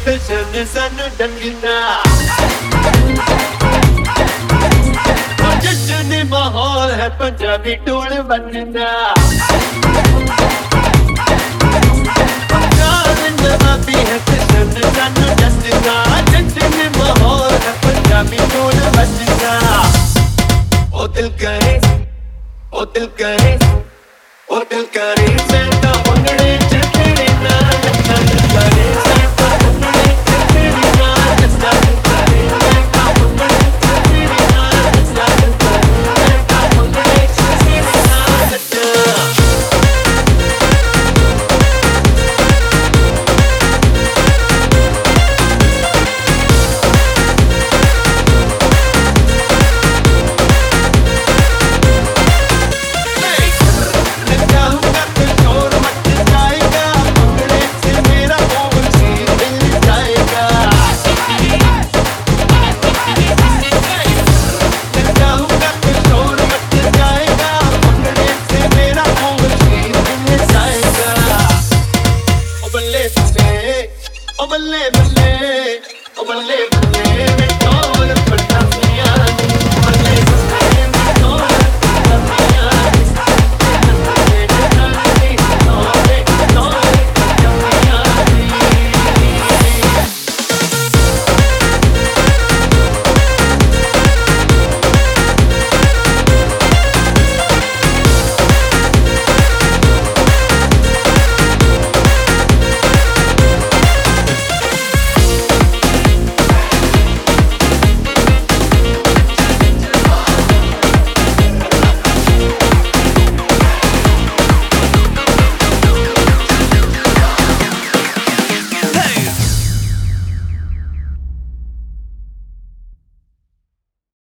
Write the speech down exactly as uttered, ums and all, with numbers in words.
fashion सानू डंगना जश्न माहौल है पंजाबी टोल बनना नवाबी है फैशन सानू डंगना जश्न माहौल है पंजाबी टोल बनना ओ दिल करे ओ दिल करे ओ दिल करे सैंटा भंगड़े च तेरे नाल नच्चा दिल करे सैंटा भंगड़े च तेरे नाल नच्चा दिल करे सैंटा भंगड़े च तेरे नाल नच्चा दिल करे सैंटा भंगड़े च तेरे नाल नच्चा बल्ले बल्ले ओ बल्ले बल्ले मैं कौन